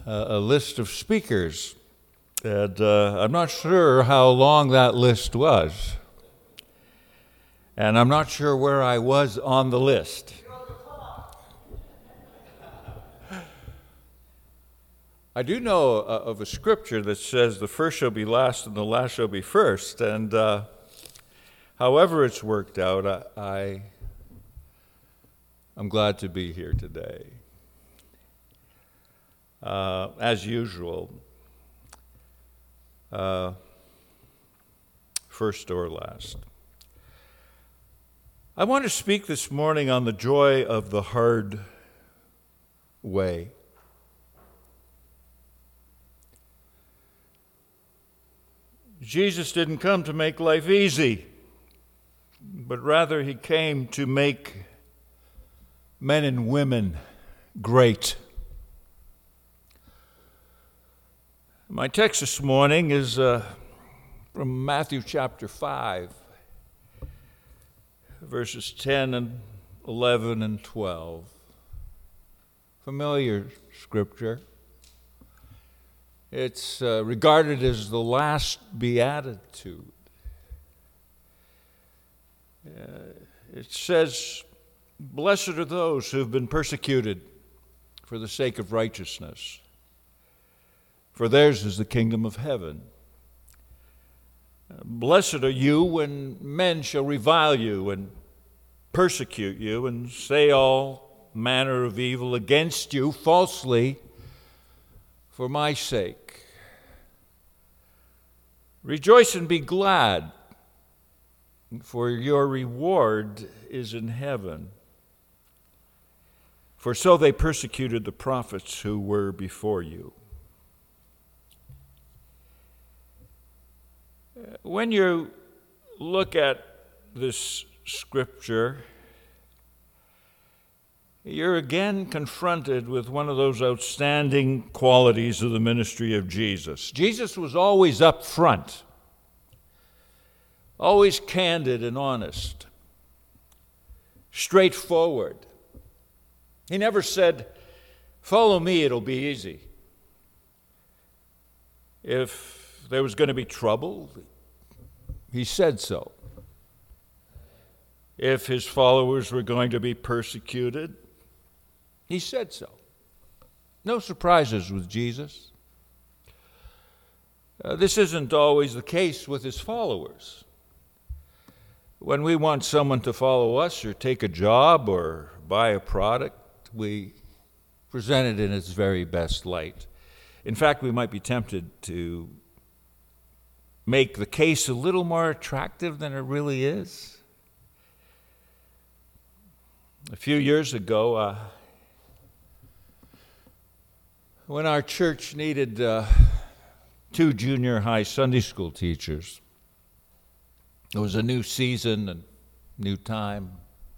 a list of speakers, and I'm not sure how long that list was, and I'm not sure where I was on the list. I do know of a scripture that says the first shall be last and the last shall be first, and however it's worked out, I'm glad to be here today. As usual, first or last. I want to speak this morning on the joy of the hard way. Jesus didn't come to make life easy, but rather he came to make men and women great. My text this morning is from Matthew chapter 5, verses 10 and 11 and 12. Familiar scripture. It's regarded as the last beatitude. It says, "Blessed are those who have been persecuted for the sake of righteousness, for theirs is the kingdom of heaven. Blessed are you when men shall revile you and persecute you and say all manner of evil against you falsely for my sake. Rejoice and be glad, for your reward is in heaven. For so they persecuted the prophets who were before you." When you look at this scripture, you're again confronted with one of those outstanding qualities of the ministry of Jesus. Jesus was always up front, always candid and honest, straightforward. He never said, "Follow me, it'll be easy." If there was going to be trouble, he said so. If his followers were going to be persecuted, he said so. No surprises with Jesus. This isn't always the case with his followers. When we want someone to follow us or take a job or buy a product, we present it in its very best light. In fact, we might be tempted to make the case a little more attractive than it really is. A few years ago, when our church needed 2 junior high Sunday school teachers, it was a new season and new time.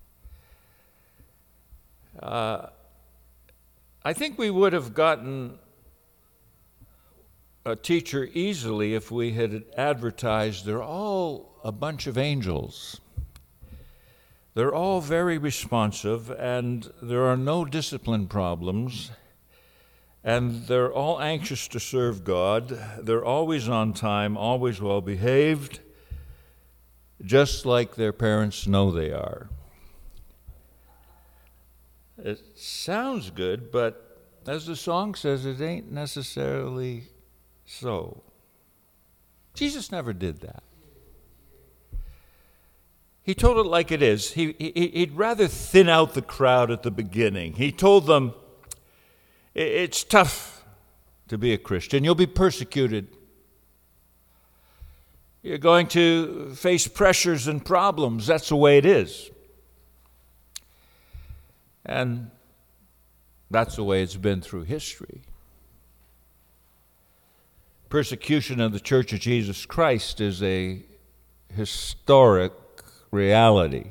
I think we would have gotten a teacher easily if we had advertised, "They're all a bunch of angels. They're all very responsive, and there are no discipline problems, and they're all anxious to serve God. They're always on time, always well behaved, just like their parents know they are." It sounds good, but as the song says, it ain't necessarily so. Jesus never did that. He told it like it is. He'd rather thin out the crowd at the beginning. He told them, it's tough to be a Christian. You'll be persecuted. You're going to face pressures and problems. That's the way it is. And that's the way it's been through history. Persecution of the Church of Jesus Christ is a historic reality.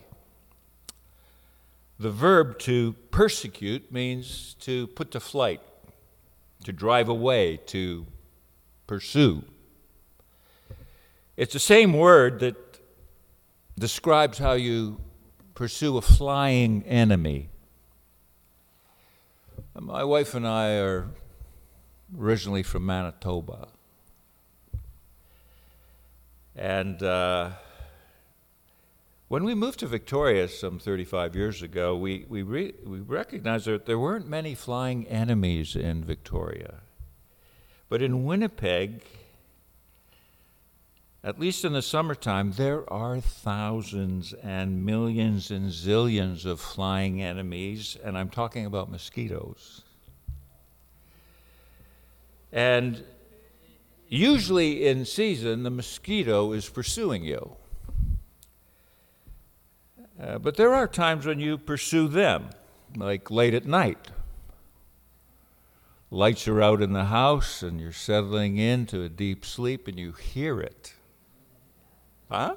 The verb to persecute means to put to flight, to drive away, to pursue. It's the same word that describes how you pursue a flying enemy. My wife and I are originally from Manitoba. And when we moved to Victoria some 35 years ago, we recognized that there weren't many flying enemies in Victoria. But in Winnipeg, at least in the summertime, there are thousands and millions and zillions of flying enemies, and I'm talking about mosquitoes. And usually in season, the mosquito is pursuing you. But there are times when you pursue them, like late at night. Lights are out in the house, and you're settling into a deep sleep, and you hear it. Huh?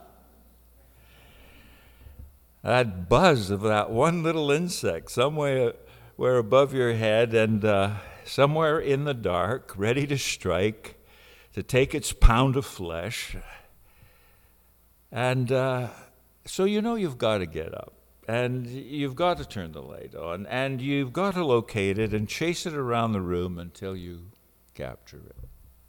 That buzz of that one little insect somewhere above your head and somewhere in the dark, ready to strike, to take its pound of flesh. And so you know you've got to get up, and you've got to turn the light on, and you've got to locate it and chase it around the room until you capture it.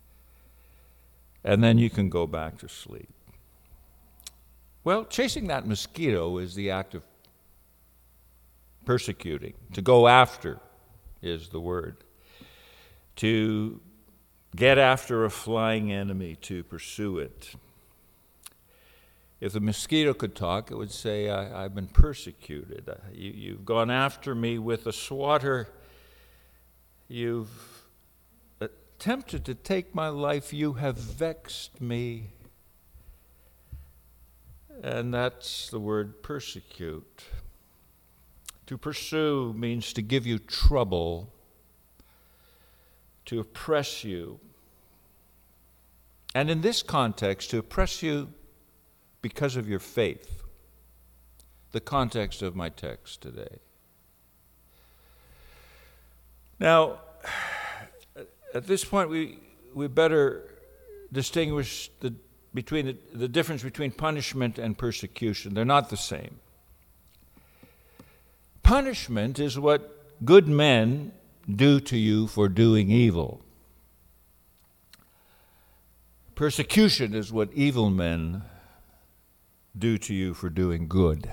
And then you can go back to sleep. Well, chasing that mosquito is the act of persecuting. To go after is the word. To get after a flying enemy, to pursue it. If the mosquito could talk, it would say, I've been persecuted. You've gone after me with a swatter. You've attempted to take my life. You have vexed me. And that's the word persecute. To pursue means to give you trouble, to oppress you. And in this context, to oppress you because of your faith, the context of my text today. Now, at this point, we better distinguish between the difference between punishment and persecution. They're not the same. Punishment is what good men do to you for doing evil. Persecution is what evil men do to you for doing good.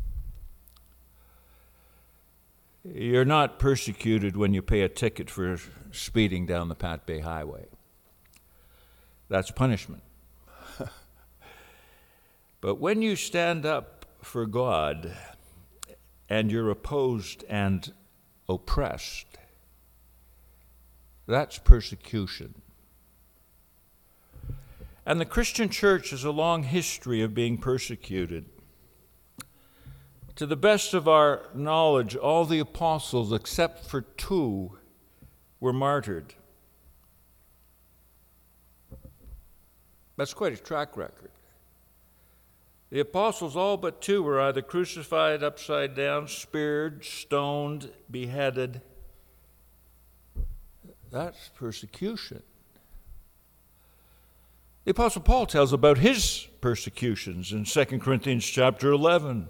You're not persecuted when you pay a ticket for speeding down the Pat Bay Highway. That's punishment. But when you stand up for God and you're opposed and oppressed, that's persecution. And the Christian church has a long history of being persecuted. To the best of our knowledge, all the apostles, except for 2, were martyred. That's quite a track record. The apostles, all but 2, were either crucified upside down, speared, stoned, beheaded. That's persecution. The Apostle Paul tells about his persecutions in 2 Corinthians chapter 11.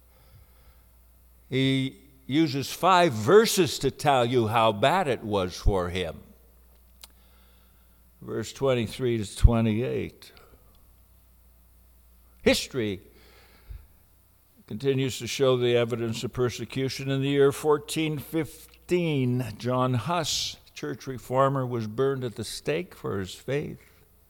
He uses 5 verses to tell you how bad it was for him. Verse 23 to 28. History continues to show the evidence of persecution. In the year 1415, John Huss, church reformer, was burned at the stake for his faith.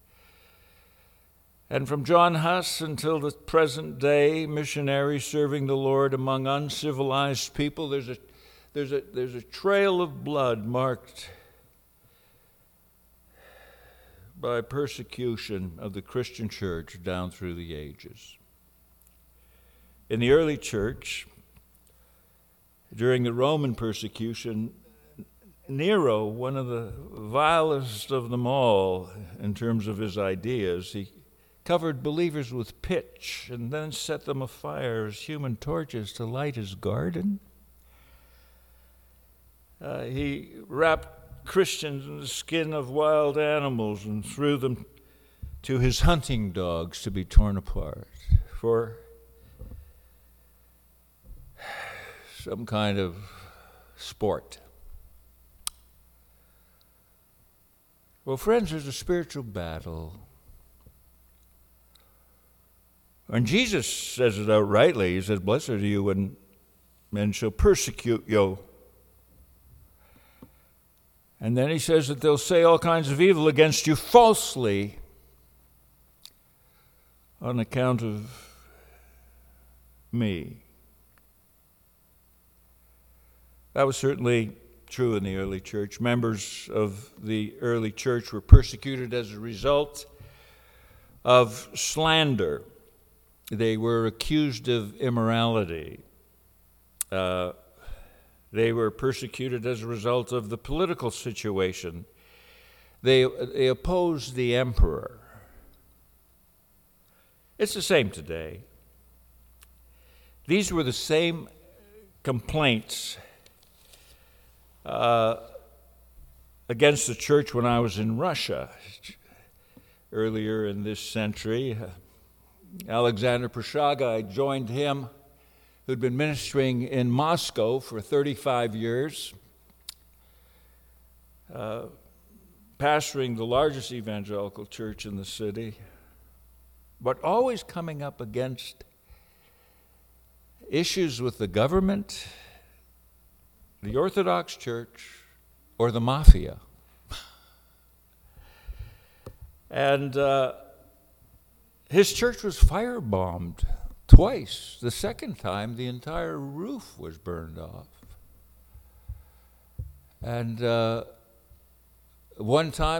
And from John Huss until the present day, missionaries serving the Lord among uncivilized people, there's a trail of blood marked by persecution of the Christian church down through the ages. In the early church, during the Roman persecution, Nero, one of the vilest of them all in terms of his ideas, he covered believers with pitch and then set them afire as human torches to light his garden. He wrapped Christians in the skin of wild animals and threw them to his hunting dogs to be torn apart for some kind of sport. Well, friends, there's a spiritual battle. And Jesus says it outrightly. He says, "Blessed are you when men shall persecute you." And then he says that they'll say all kinds of evil against you falsely on account of me. That was certainly true in the early church. Members of the early church were persecuted as a result of slander. They were accused of immorality. They were persecuted as a result of the political situation. They opposed the emperor. It's the same today. These were the same complaints against the church when I was in Russia earlier in this century. Alexander Proshaga, I joined him, who'd been ministering in Moscow for 35 years, pastoring the largest evangelical church in the city, but always coming up against issues with the government, the Orthodox Church, or the mafia. And his church was firebombed twice. The second time, the entire roof was burned off. And one time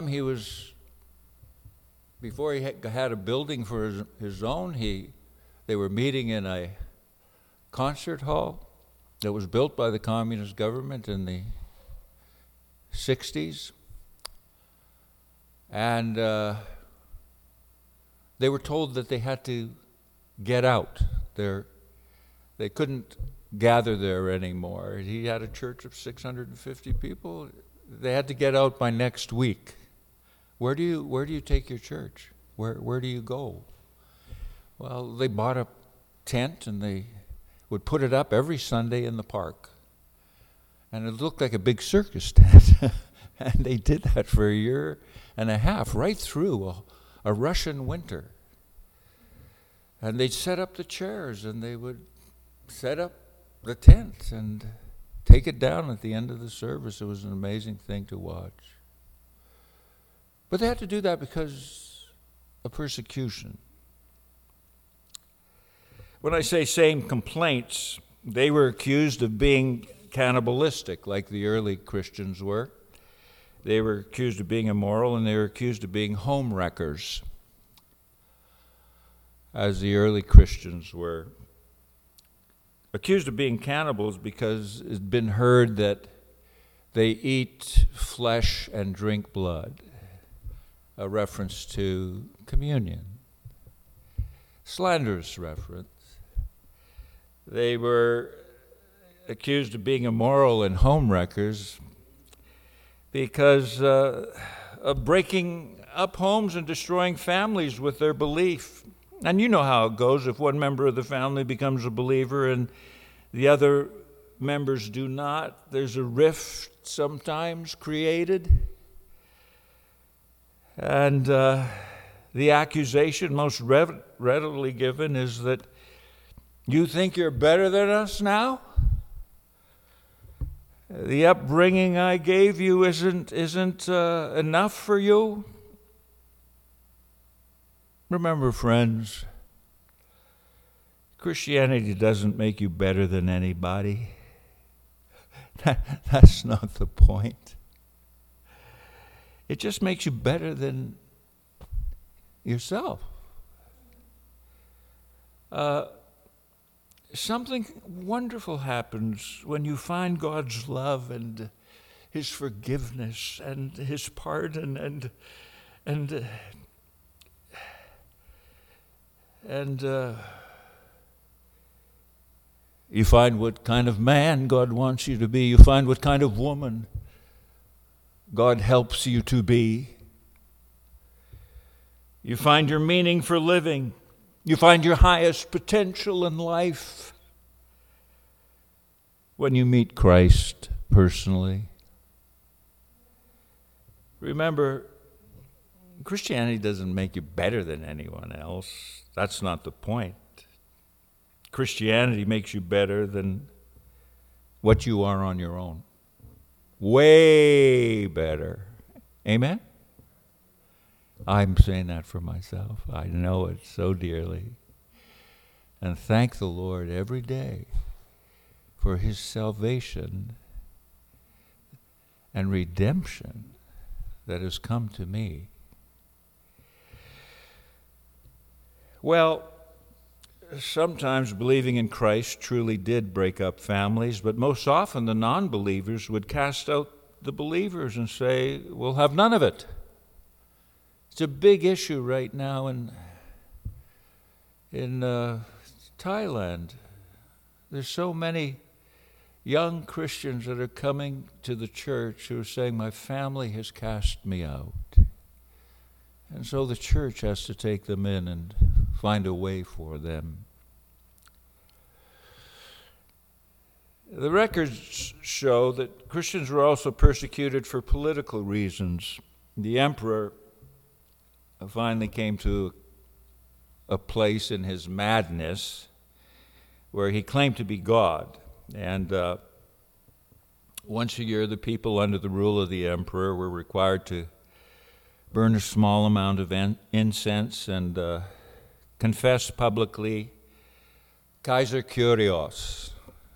before he had a building for his own, they were meeting in a concert hall that was built by the communist government in the 60s. And they were told that they had to get out. They couldn't gather there anymore. He had a church of 650 people. They had to get out by next week. Where do you take your church? Where do you go? Well, they bought a tent and they would put it up every Sunday in the park. And it looked like a big circus tent. And they did that for a year and a half, right through a Russian winter. And they'd set up the chairs and they would set up the tent and take it down at the end of the service. It was an amazing thing to watch. But they had to do that because of persecution. When I say same complaints, they were accused of being cannibalistic, like the early Christians were. They were accused of being immoral, and they were accused of being home wreckers, as the early Christians were. Accused of being cannibals because it's been heard that they eat flesh and drink blood, a reference to communion. Slanderous reference. They were accused of being immoral and home wreckers because of breaking up homes and destroying families with their belief. And you know how it goes. If one member of the family becomes a believer and the other members do not, there's a rift sometimes created. And the accusation most readily given is that you think you're better than us now? The upbringing I gave you isn't enough for you? Remember, friends, Christianity doesn't make you better than anybody. That's not the point. It just makes you better than yourself. Something wonderful happens when you find God's love and His forgiveness and His pardon and you find what kind of man God wants you to be. You find what kind of woman God helps you to be. You find your meaning for living. You find your highest potential in life when you meet Christ personally. Remember, Christianity doesn't make you better than anyone else. That's not the point. Christianity makes you better than what you are on your own. Way better. Amen? I'm saying that for myself. I know it so dearly. And thank the Lord every day for his salvation and redemption that has come to me. Well, sometimes believing in Christ truly did break up families, but most often the non-believers would cast out the believers and say, we'll have none of it. It's a big issue right now in Thailand. There's so many young Christians that are coming to the church who are saying, my family has cast me out. And so the church has to take them in and find a way for them. The records show that Christians were also persecuted for political reasons. The emperor finally came to a place in his madness where he claimed to be God. And once a year, the people under the rule of the emperor were required to burn a small amount of incense and confess publicly, Kaiser Kyrios,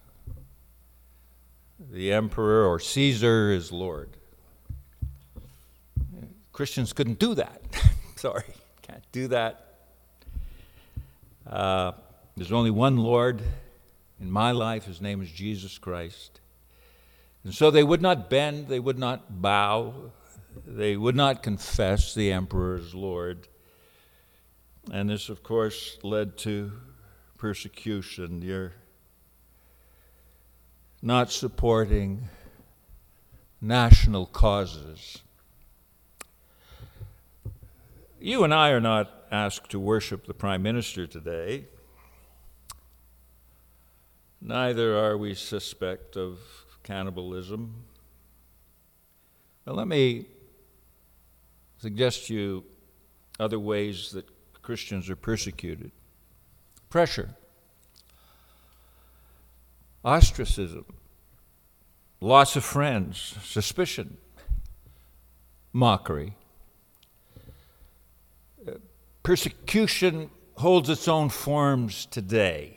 the emperor or Caesar is Lord. Christians couldn't do that. Sorry, can't do that. There's only one Lord in my life. His name is Jesus Christ. And so they would not bend, they would not bow, they would not confess the emperor as Lord. And this, of course, led to persecution. You're not supporting national causes. You and I are not asked to worship the Prime Minister today. Neither are we suspect of cannibalism. Now, let me suggest to you other ways that Christians are persecuted. Pressure, ostracism, loss of friends, suspicion, mockery. Persecution holds its own forms today.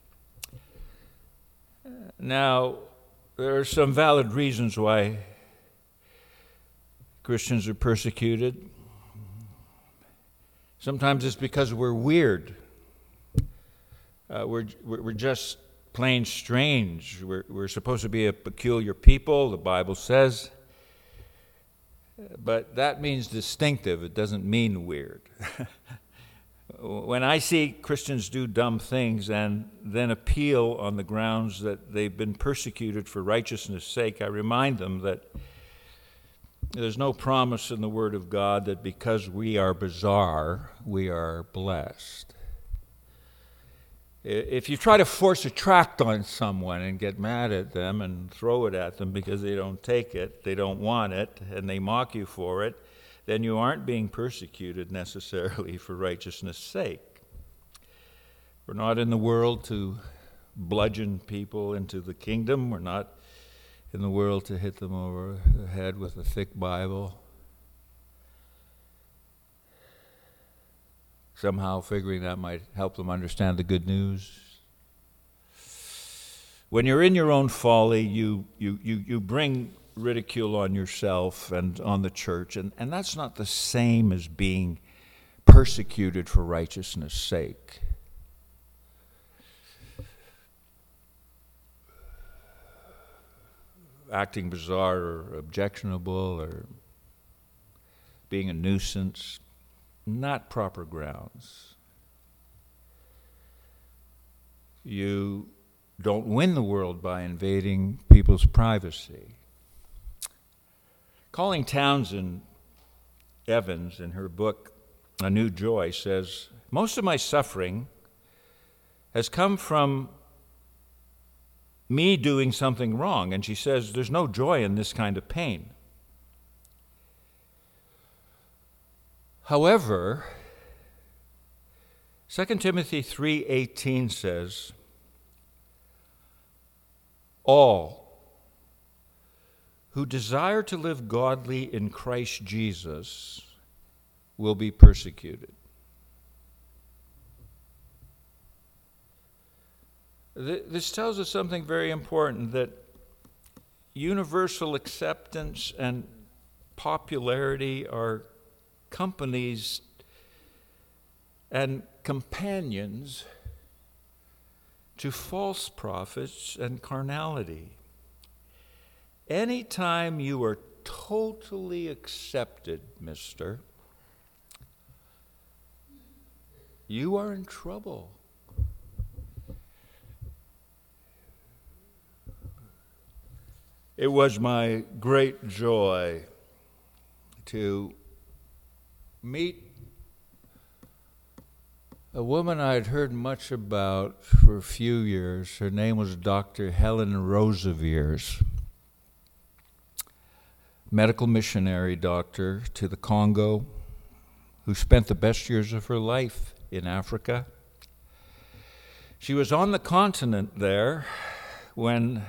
Now, there are some valid reasons why Christians are persecuted. Sometimes it's because we're weird. We're just plain strange. We're supposed to be a peculiar people, the Bible says. But that means distinctive. It doesn't mean weird. When I see Christians do dumb things and then appeal on the grounds that they've been persecuted for righteousness' sake, I remind them that there's no promise in the Word of God that because we are bizarre, we are blessed. If you try to force a tract on someone and get mad at them and throw it at them because they don't take it, they don't want it, and they mock you for it, then you aren't being persecuted necessarily for righteousness' sake. We're not in the world to bludgeon people into the kingdom. We're not in the world to hit them over the head with a thick Bible, somehow figuring that might help them understand the good news. When you're in your own folly, you bring ridicule on yourself and on the church, and that's not the same as being persecuted for righteousness' sake. Acting bizarre or objectionable or being a nuisance, not proper grounds. You don't win the world by invading people's privacy. Colleen Townsend Evans, in her book, A New Joy, says, most of my suffering has come from me doing something wrong. And she says, there's no joy in this kind of pain. However, 2 Timothy 3:18 says, all who desire to live godly in Christ Jesus will be persecuted. This tells us something very important, that universal acceptance and popularity are companies and companions to false prophets and carnality. Anytime you are totally accepted, mister, you are in trouble. It was my great joy to meet a woman I had heard much about for a few years. Her name was Dr. Helen Rosevears, medical missionary doctor to the Congo, who spent the best years of her life in Africa. She was on the continent there when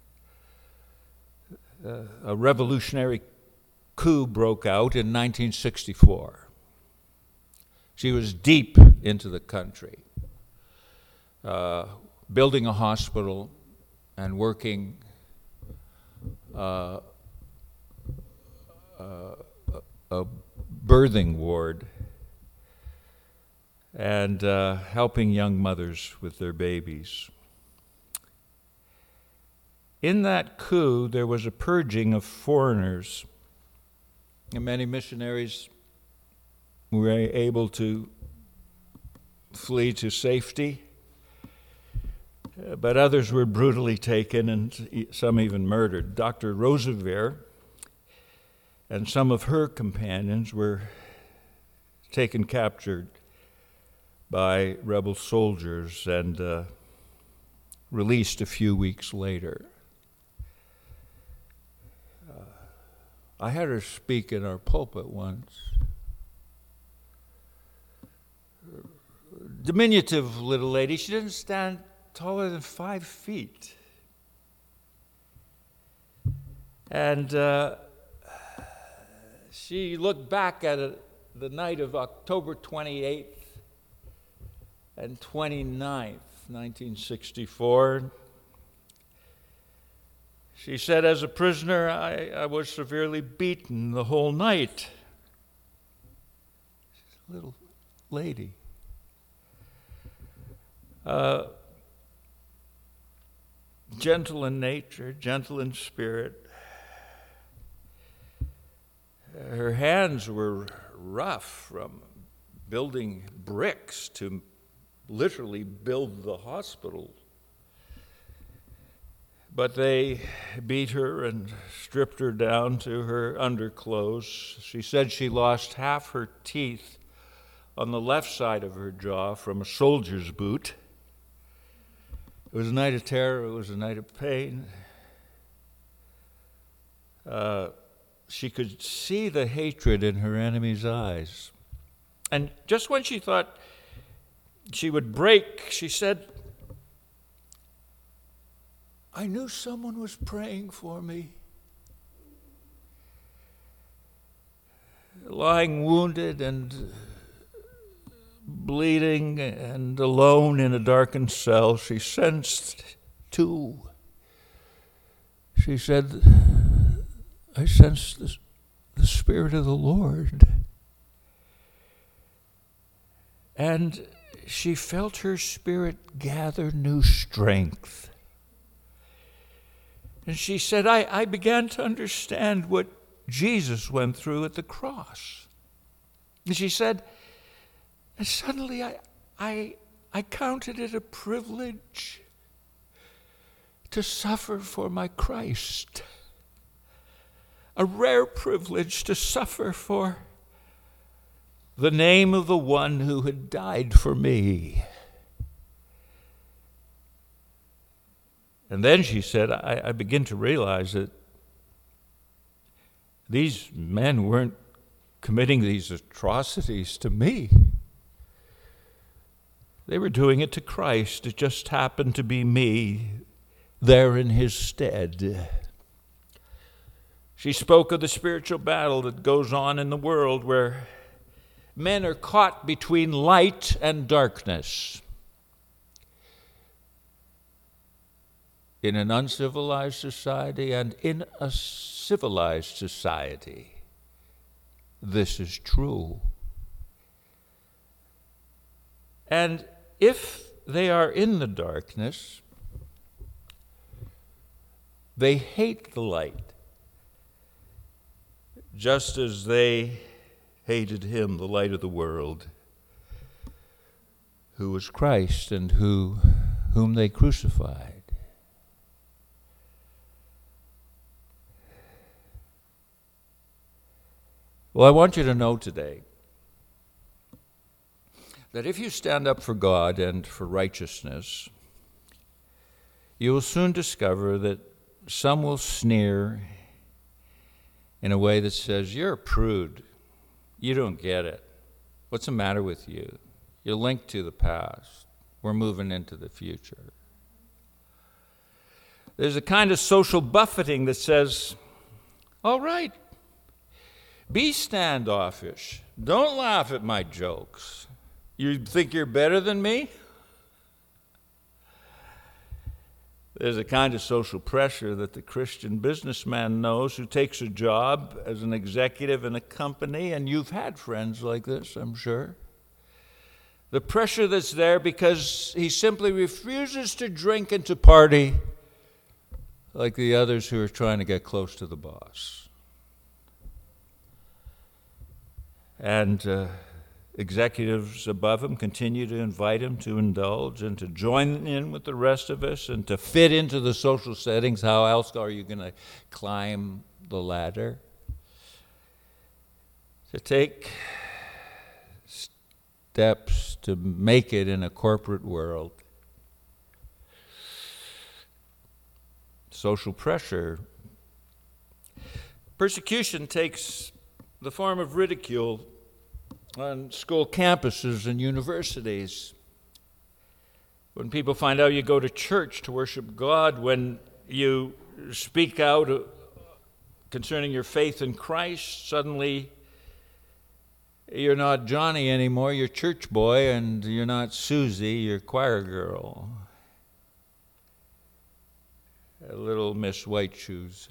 a revolutionary coup broke out in 1964. She was deep into the country, building a hospital and working a birthing ward and helping young mothers with their babies. In that coup, there was a purging of foreigners, and many missionaries were able to flee to safety, but others were brutally taken and some even murdered. Dr. Rosevears and some of her companions were captured by rebel soldiers and released a few weeks later. I had her speak in our pulpit once. Diminutive little lady. She didn't stand taller than 5 feet. And she looked back at the night of October 28th and 29th, 1964. She said, as a prisoner, I was severely beaten the whole night. She's a little lady. Gentle in nature, gentle in spirit. Her hands were rough, from building bricks to literally build the hospital. But they beat her and stripped her down to her underclothes. She said she lost half her teeth on the left side of her jaw from a soldier's boot. It was a night of terror. It was a night of pain. She could see the hatred in her enemy's eyes. And just when she thought she would break, she said, I knew someone was praying for me. Lying wounded and bleeding and alone in a darkened cell, she sensed too. She said, I sensed the Spirit of the Lord. And she felt her spirit gather new strength. And she said, I began to understand what Jesus went through at the cross. And she said, and suddenly I counted it a privilege to suffer for my Christ. A rare privilege to suffer for the name of the one who had died for me. And then she said, I begin to realize that these men weren't committing these atrocities to me. They were doing it to Christ. It just happened to be me there in his stead. She spoke of the spiritual battle that goes on in the world where men are caught between light and darkness. In an uncivilized society and in a civilized society, this is true. And if they are in the darkness, they hate the light, just as they hated him, the light of the world, who was Christ and whom they crucified. Well, I want you to know today that if you stand up for God and for righteousness, you will soon discover that some will sneer in a way that says, "You're a prude. You don't get it. What's the matter with you? You're linked to the past. We're moving into the future." There's a kind of social buffeting that says, "All right, be standoffish. Don't laugh at my jokes. You think you're better than me?" There's a kind of social pressure that the Christian businessman knows who takes a job as an executive in a company, and you've had friends like this, I'm sure. The pressure that's there because he simply refuses to drink and to party like the others who are trying to get close to the boss. And executives above him continue to invite him to indulge and to join in with the rest of us and to fit into the social settings. How else are you going to climb the ladder? To take steps to make it in a corporate world. Social pressure. Persecution takes the form of ridicule on school campuses and universities. When people find out you go to church to worship God, when you speak out concerning your faith in Christ, suddenly you're not Johnny anymore, you're church boy, and you're not Susie, you're choir girl. A little Miss White Shoes.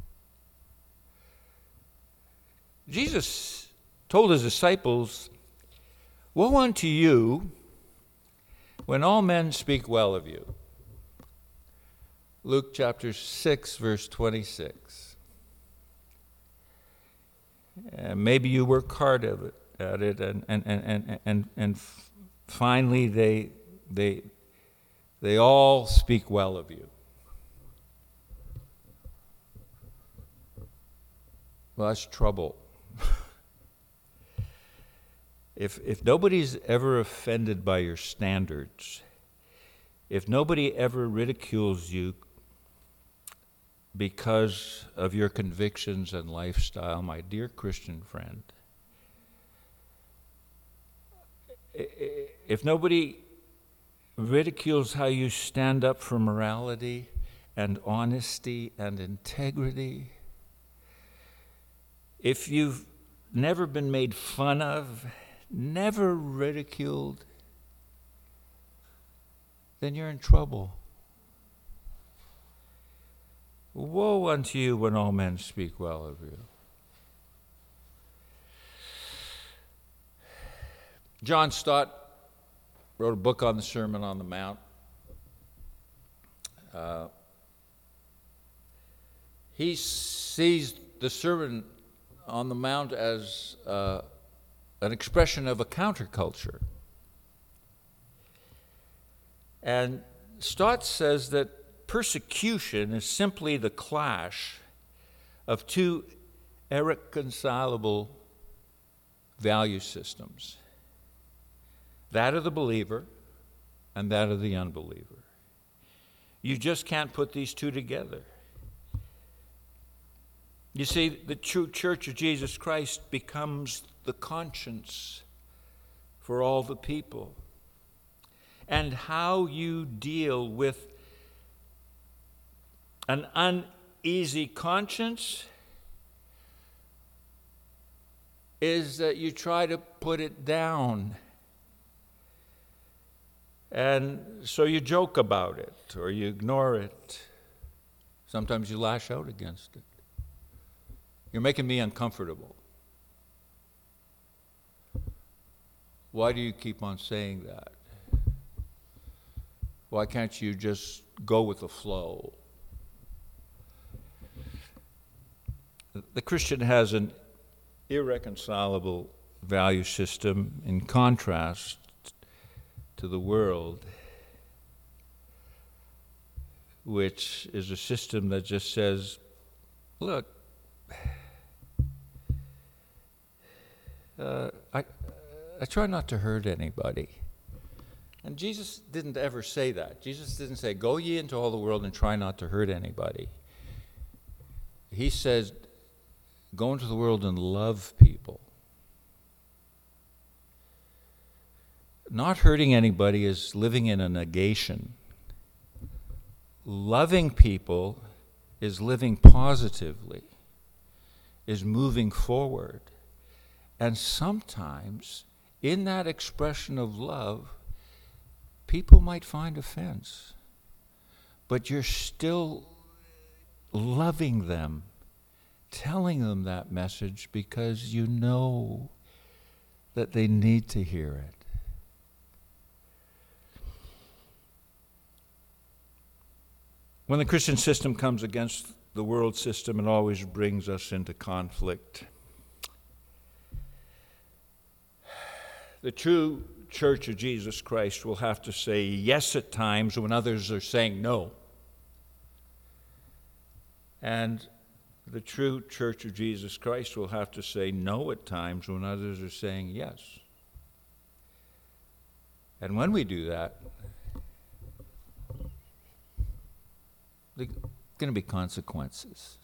Jesus told his disciples, "Woe unto you when all men speak well of you." Luke chapter 6, verse 26. Maybe you work hard at it, and finally they all speak well of you. Well, that's trouble. If nobody's ever offended by your standards, if nobody ever ridicules you because of your convictions and lifestyle, my dear Christian friend, if nobody ridicules how you stand up for morality and honesty and integrity, if you've never been made fun of, never ridiculed, then you're in trouble. Woe unto you when all men speak well of you. John Stott wrote a book on the Sermon on the Mount. He sees the Sermon on the Mount as an expression of a counterculture. And Stott says that persecution is simply the clash of two irreconcilable value systems, that of the believer and that of the unbeliever. You just can't put these two together. You see, the true Church of Jesus Christ becomes the conscience for all the people. And how you deal with an uneasy conscience is that you try to put it down. And so you joke about it or you ignore it. Sometimes you lash out against it. You're making me uncomfortable. Why do you keep on saying that? Why can't you just go with the flow? The Christian has an irreconcilable value system in contrast to the world, which is a system that just says, look, I try not to hurt anybody. And Jesus didn't ever say that. Jesus didn't say, go ye into all the world and try not to hurt anybody. He says, go into the world and love people. Not hurting anybody is living in a negation. Loving people is living positively, is moving forward. And sometimes, in that expression of love, people might find offense, but you're still loving them, telling them that message because you know that they need to hear it. When the Christian system comes against the world system, it always brings us into conflict. The true Church of Jesus Christ will have to say yes at times when others are saying no. And the true Church of Jesus Christ will have to say no at times when others are saying yes. And when we do that, there are going to be consequences.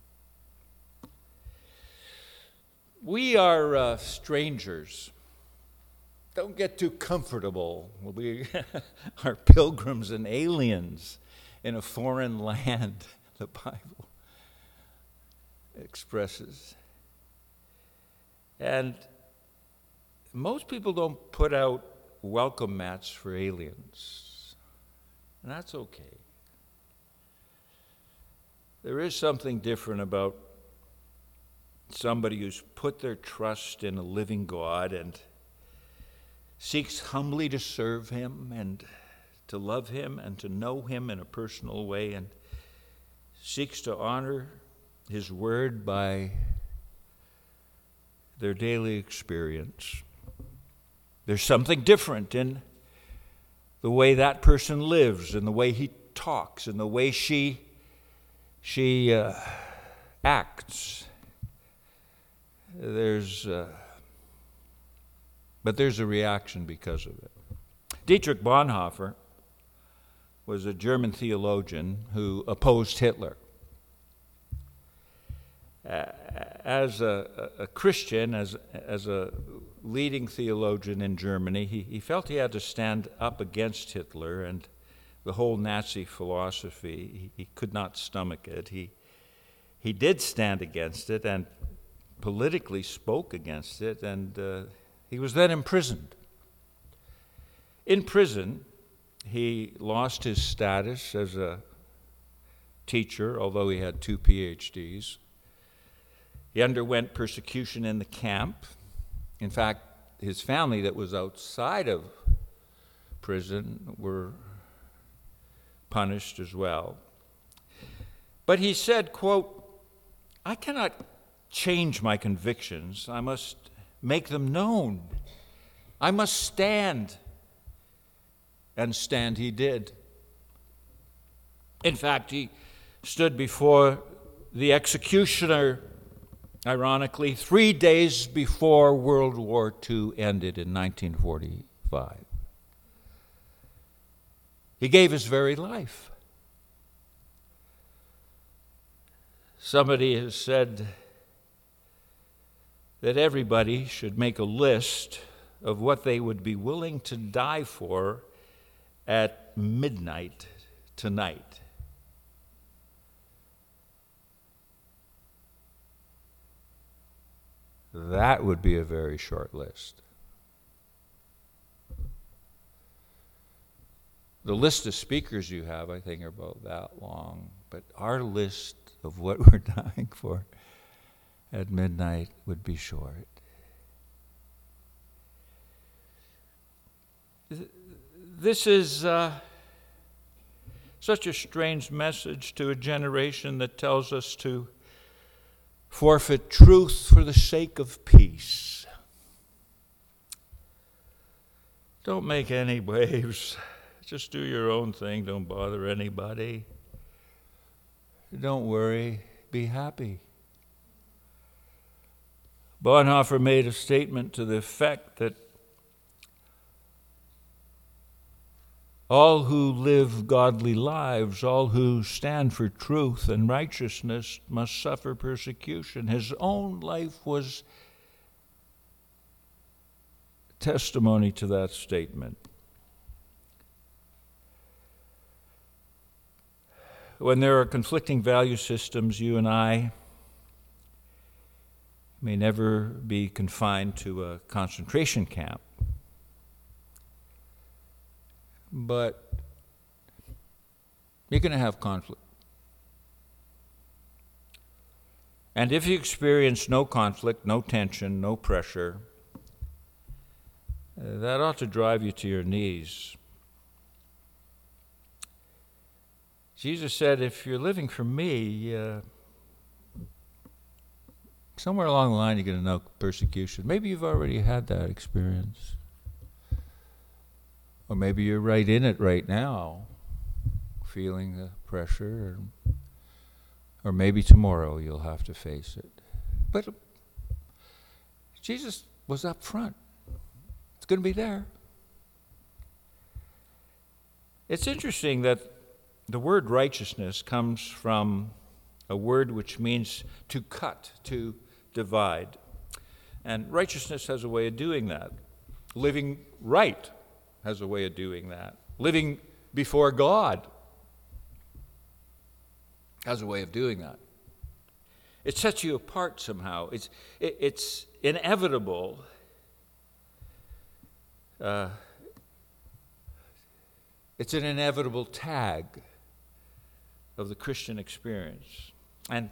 We are strangers. Don't get too comfortable. We are pilgrims and aliens in a foreign land, the Bible expresses. And most people don't put out welcome mats for aliens, and that's okay. There is something different about somebody who's put their trust in a living God and seeks humbly to serve him and to love him and to know him in a personal way and seeks to honor his word by their daily experience. There's something different in the way that person lives and the way he talks and the way she acts. But there's a reaction because of it. Dietrich Bonhoeffer was a German theologian who opposed Hitler. As a Christian, as a leading theologian in Germany, he felt he had to stand up against Hitler and the whole Nazi philosophy. He could not stomach it. He did stand against it and politically spoke against it, and he was then imprisoned. In prison, he lost his status as a teacher, although he had 2 PhDs. He underwent persecution in the camp. In fact, his family that was outside of prison were punished as well. But he said, quote, I cannot change my convictions. I must make them known. I must stand. And stand he did. In fact, he stood before the executioner, ironically, 3 days before World War II ended in 1945. He gave his very life. Somebody has said that everybody should make a list of what they would be willing to die for at midnight tonight. That would be a very short list. The list of speakers you have, I think, are about that long. But our list of what we're dying for at midnight would be short. This is such a strange message to a generation that tells us to forfeit truth for the sake of peace. Don't make any waves. Just do your own thing. Don't bother anybody. Don't worry. Be happy. Bonhoeffer made a statement to the effect that all who live godly lives, all who stand for truth and righteousness must suffer persecution. His own life was testimony to that statement. When there are conflicting value systems, you and I may never be confined to a concentration camp. But you're going to have conflict. And if you experience no conflict, no tension, no pressure, that ought to drive you to your knees. Jesus said, if you're living for me, somewhere along the line you're going to know persecution. Maybe you've already had that experience. Or maybe you're right in it right now, feeling the pressure. Or maybe tomorrow you'll have to face it. But Jesus was up front. It's going to be there. It's interesting that the word righteousness comes from a word which means to cut, to divide. And righteousness has a way of doing that. Living right has a way of doing that. Living before God has a way of doing that. It sets you apart somehow. It's inevitable. It's an inevitable tag of the Christian experience. And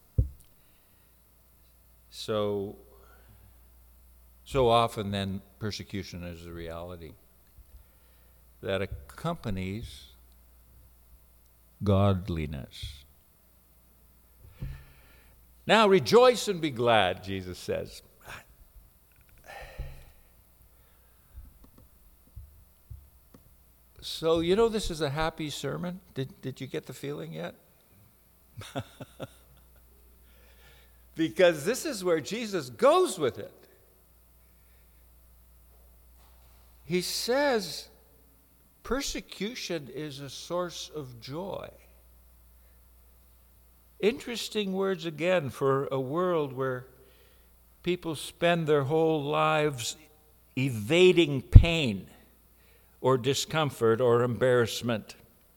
so often then persecution is a reality that accompanies godliness. Now rejoice and be glad, Jesus says. So, this is a happy sermon. Did you get the feeling yet? Because this is where Jesus goes with it. He says persecution is a source of joy. Interesting words again for a world where people spend their whole lives evading pain or discomfort or embarrassment.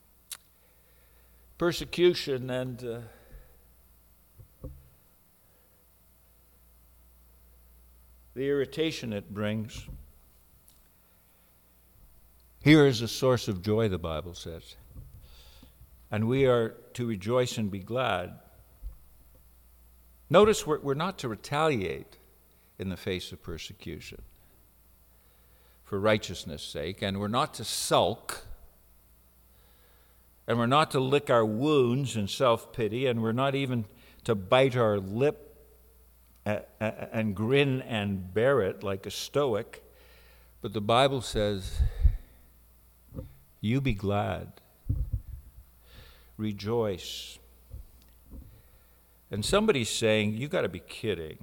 Persecution and the irritation it brings. Here is a source of joy, the Bible says. And we are to rejoice and be glad. Notice we're not to retaliate in the face of persecution for righteousness' sake, and we're not to sulk, and we're not to lick our wounds in self-pity, and we're not even to bite our lip and grin and bear it like a stoic. But the Bible says, you be glad, rejoice. And somebody's saying, you got to be kidding.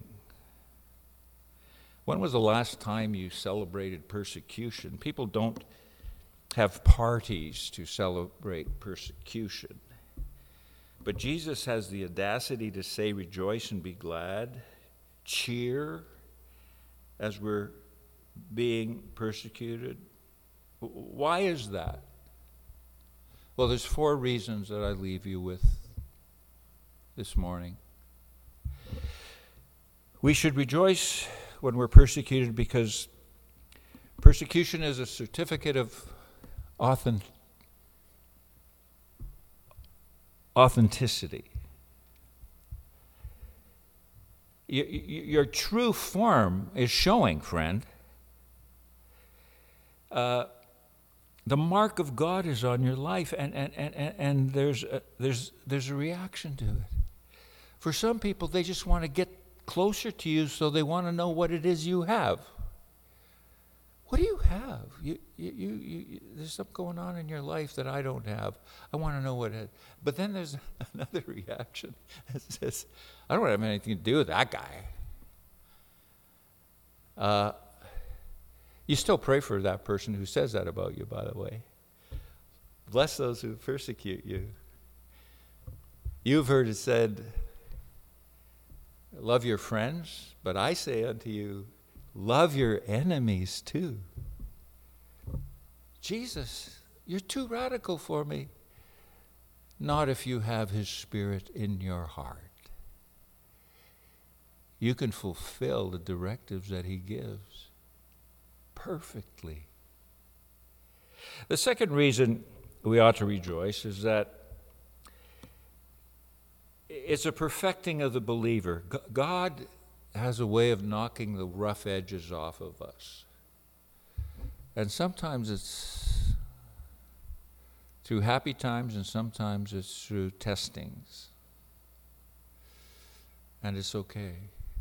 When was the last time you celebrated persecution? People don't have parties to celebrate persecution. But Jesus has the audacity to say, rejoice and be glad, cheer as we're being persecuted. Why is that? Well, there's 4 reasons that I leave you with this morning. We should rejoice when we're persecuted because persecution is a certificate of authenticity. Your true form is showing, friend. The mark of God is on your life, and there's a reaction to it. For some people, they just want to get closer to you, so they want to know what it is you have. What do you have? There's something going on in your life that I don't have. I want to know what it is. But then there's another reaction that says, I don't have anything to do with that guy. You still pray for that person who says that about you, by the way. Bless those who persecute you. You've heard it said, love your friends, but I say unto you, love your enemies too. Jesus, you're too radical for me. Not if you have his Spirit in your heart. You can fulfill the directives that he gives perfectly. The second reason we ought to rejoice is that it's a perfecting of the believer. God has a way of knocking the rough edges off of us. And sometimes it's through happy times and sometimes it's through testings. And it's okay.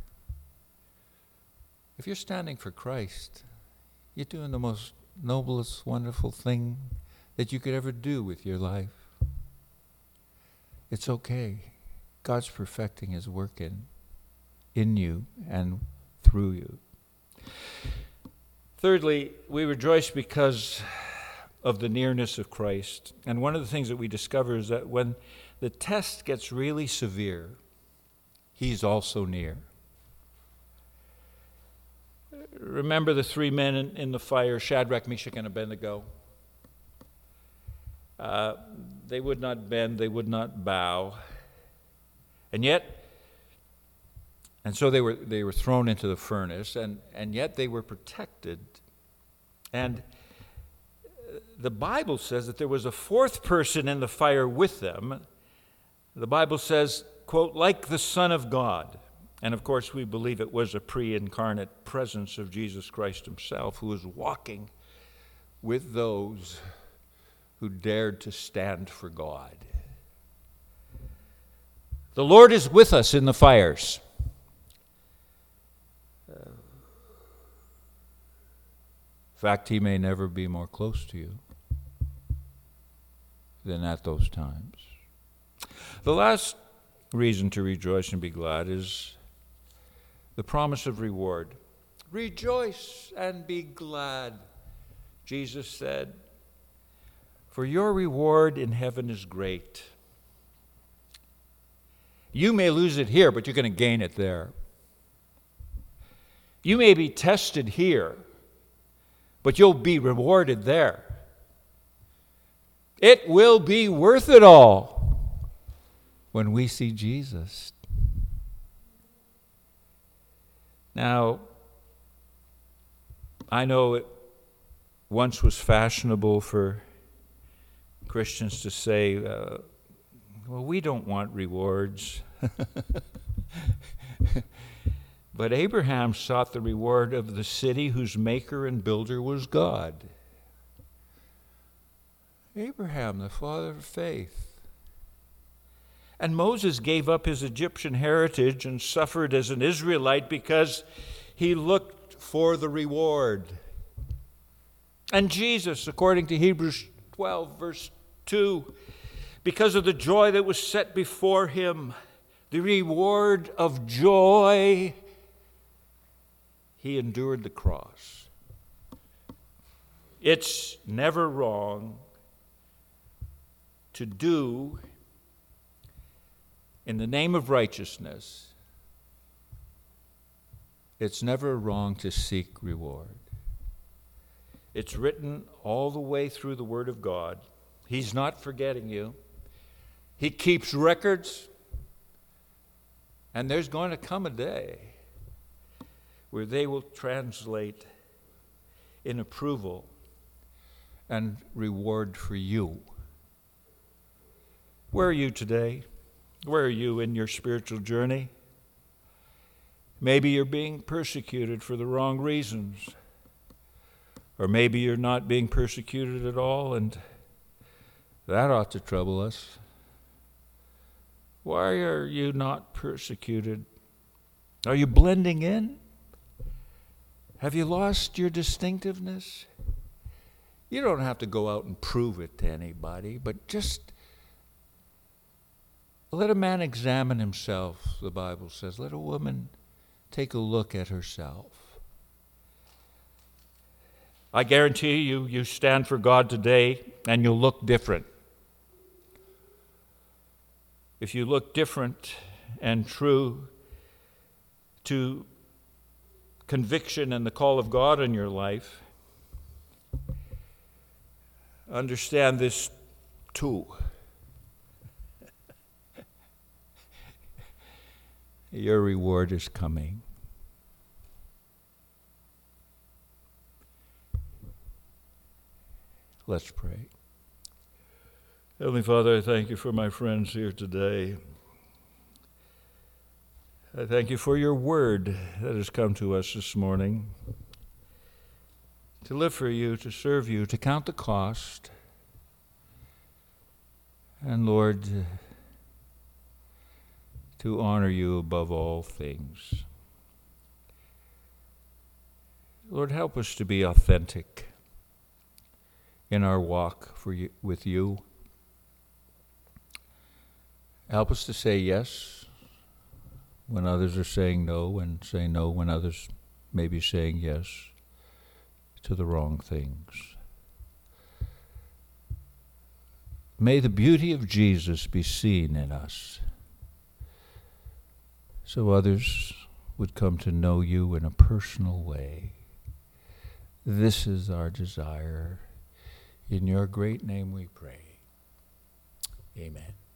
If you're standing for Christ, you're doing the most noblest, wonderful thing that you could ever do with your life. It's okay. God's perfecting his work in you and through you. Thirdly, we rejoice because of the nearness of Christ. And one of the things that we discover is that when the test gets really severe, he's also near. Remember the 3 men in the fire, Shadrach, Meshach, and Abednego? They would not bend, they would not bow. And so they were thrown into the furnace, and yet they were protected. And the Bible says that there was a 4th person in the fire with them. The Bible says, quote, like the Son of God. And of course, we believe it was a pre-incarnate presence of Jesus Christ himself who was walking with those who dared to stand for God. The Lord is with us in the fires. In fact, he may never be more close to you than at those times. The last reason to rejoice and be glad is the promise of reward. Rejoice and be glad, Jesus said, for your reward in heaven is great. You may lose it here, but you're going to gain it there. You may be tested here, but you'll be rewarded there. It will be worth it all when we see Jesus. Now, I know it once was fashionable for Christians to say, well, we don't want rewards. But Abraham sought the reward of the city whose maker and builder was God. Abraham, the father of faith. And Moses gave up his Egyptian heritage and suffered as an Israelite because he looked for the reward. And Jesus, according to Hebrews 12, verse 2, because of the joy that was set before him, the reward of joy, he endured the cross. It's never wrong to do in the name of righteousness, it's never wrong to seek reward. It's written all the way through the Word of God. He's not forgetting you. He keeps records. And there's going to come a day where they will translate in approval and reward for you. Where are you today? Where are you in your spiritual journey? Maybe you're being persecuted for the wrong reasons. Or maybe you're not being persecuted at all, and that ought to trouble us. Why are you not persecuted? Are you blending in? Have you lost your distinctiveness? You don't have to go out and prove it to anybody, but just let a man examine himself, the Bible says. Let a woman take a look at herself. I guarantee you stand for God today and you'll look different. If you look different and true to conviction and the call of God in your life, understand this too. Your reward is coming. Let's pray. Heavenly Father, I thank you for my friends here today. I thank you for your word that has come to us this morning. To live for you, to serve you, to count the cost. And Lord, to honor you above all things. Lord, help us to be authentic in our walk with you. Help us to say yes when others are saying no, and say no when others may be saying yes to the wrong things. May the beauty of Jesus be seen in us, so others would come to know you in a personal way. This is our desire. In your great name we pray. Amen.